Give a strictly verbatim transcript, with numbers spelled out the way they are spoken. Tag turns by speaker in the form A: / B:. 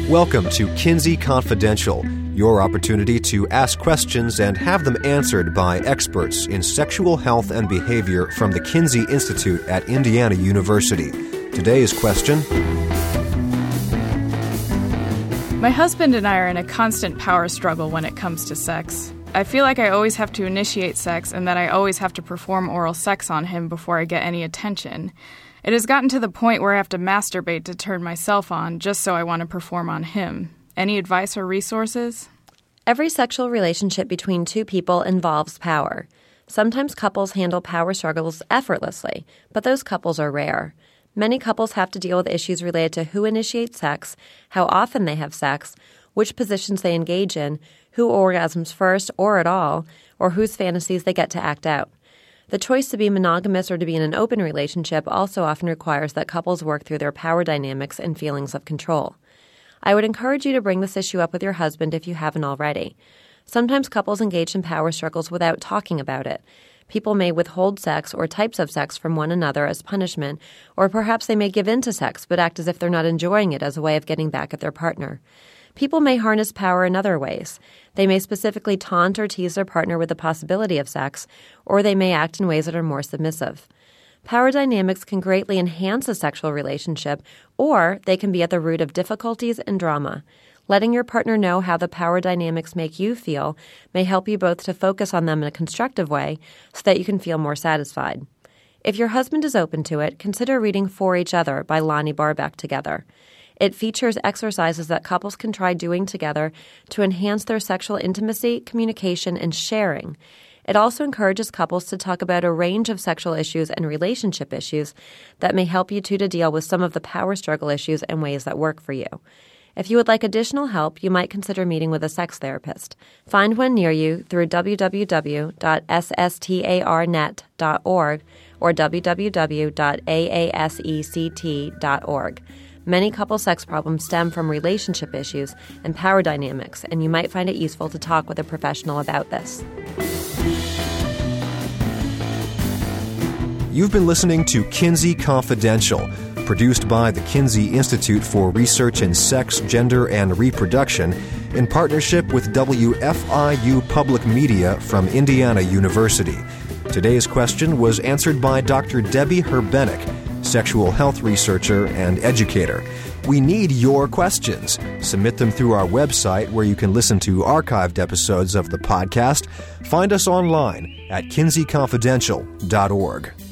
A: Welcome to Kinsey Confidential, your opportunity to ask questions and have them answered by experts in sexual health and behavior from the Kinsey Institute at Indiana University. Today's question:
B: My husband and I are in a constant power struggle when it comes to sex. I feel like I always have to initiate sex and that I always have to perform oral sex on him before I get any attention. It has gotten to the point where I have to masturbate to turn myself on just so I want to perform on him. Any advice or resources?
C: Every sexual relationship between two people involves power. Sometimes couples handle power struggles effortlessly, but those couples are rare. Many couples have to deal with issues related to who initiates sex, how often they have sex, which positions they engage in, who orgasms first or at all, or whose fantasies they get to act out. The choice to be monogamous or to be in an open relationship also often requires that couples work through their power dynamics and feelings of control. I would encourage you to bring this issue up with your husband if you haven't already. Sometimes couples engage in power struggles without talking about it. People may withhold sex or types of sex from one another as punishment, or perhaps they may give in to sex but act as if they're not enjoying it as a way of getting back at their partner. People may harness power in other ways. They may specifically taunt or tease their partner with the possibility of sex, or they may act in ways that are more submissive. Power dynamics can greatly enhance a sexual relationship, or they can be at the root of difficulties and drama. Letting your partner know how the power dynamics make you feel may help you both to focus on them in a constructive way so that you can feel more satisfied. If your husband is open to it, consider reading For Each Other by Lonnie Barbeck together. It features exercises that couples can try doing together to enhance their sexual intimacy, communication, and sharing. It also encourages couples to talk about a range of sexual issues and relationship issues that may help you two to deal with some of the power struggle issues and ways that work for you. If you would like additional help, you might consider meeting with a sex therapist. Find one near you through w w w dot s s t a r net dot org or w w w dot a a sect dot org. Many couple sex problems stem from relationship issues and power dynamics, and you might find it useful to talk with a professional about this.
A: You've been listening to Kinsey Confidential, produced by the Kinsey Institute for Research in Sex, Gender, and Reproduction in partnership with W F I U Public Media from Indiana University. Today's question was answered by Doctor Debbie Herbenick, sexual health researcher and educator. We need your questions. Submit them through our website where you can listen to archived episodes of the podcast. Find us online at kinsey confidential dot org.